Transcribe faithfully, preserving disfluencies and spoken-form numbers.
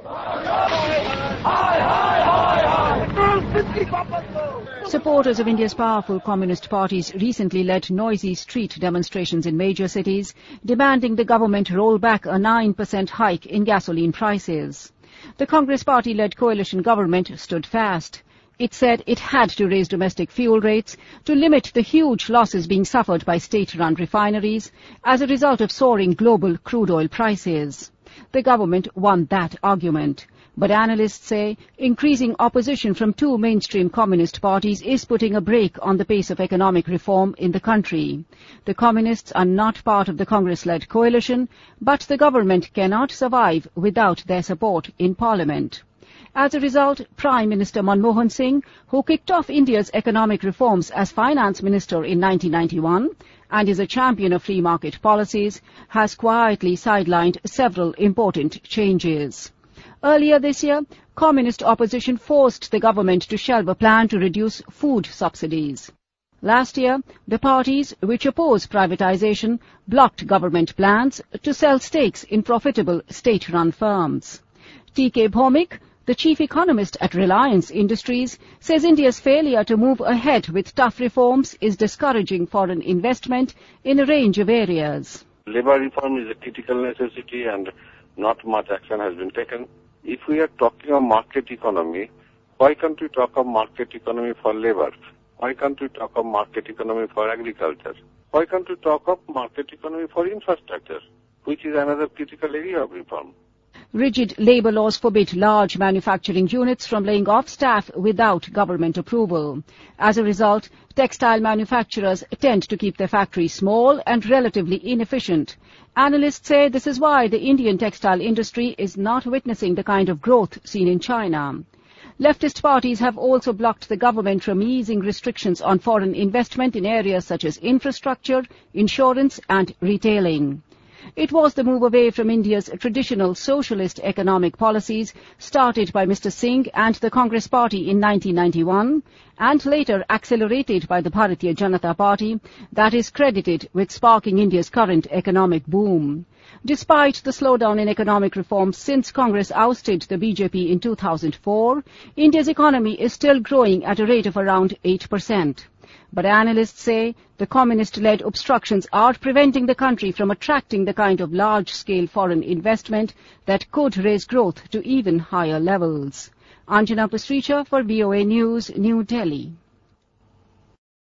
Supporters of India's powerful Communist parties recently led noisy street demonstrations in major cities, demanding the government roll back a nine percent hike in gasoline prices. The Congress party-led coalition government stood fast. It said it had to raise domestic fuel rates to limit the huge losses being suffered by state-run refineries as a result of soaring global crude oil prices. The government won that argument. But analysts say increasing opposition from two mainstream communist parties is putting a brake on the pace of economic reform in the country. The communists are not part of the Congress-led coalition, but the government cannot survive without their support in Parliament. As a result, Prime Minister Manmohan Singh, who kicked off India's economic reforms as finance minister in nineteen ninety-one and is a champion of free market policies, has quietly sidelined several important changes. Earlier this year, communist opposition forced the government to shelve a plan to reduce food subsidies. Last year, the parties which oppose privatization blocked government plans to sell stakes in profitable state-run firms. T K Bhaumik, the chief economist at Reliance Industries, says India's failure to move ahead with tough reforms is discouraging foreign investment in a range of areas. Labour reform is a critical necessity and not much action has been taken. If we are talking of market economy, why can't we talk of market economy for labour? Why can't we talk of market economy for agriculture? Why can't we talk of market economy for infrastructure, which is another critical area of reform? Rigid labour laws forbid large manufacturing units from laying off staff without government approval. As a result, textile manufacturers tend to keep their factories small and relatively inefficient. Analysts say this is why the Indian textile industry is not witnessing the kind of growth seen in China. Leftist parties have also blocked the government from easing restrictions on foreign investment in areas such as infrastructure, insurance and retailing. It was the move away from India's traditional socialist economic policies started by Mister Singh and the Congress Party in nineteen ninety-one and later accelerated by the Bharatiya Janata Party that is credited with sparking India's current economic boom. Despite the slowdown in economic reforms since Congress ousted the B J P in two thousand four, India's economy is still growing at a rate of around eight percent. But analysts say the communist-led obstructions are preventing the country from attracting the kind of large-scale foreign investment that could raise growth to even higher levels. Anjana Pasricha for V O A News, New Delhi.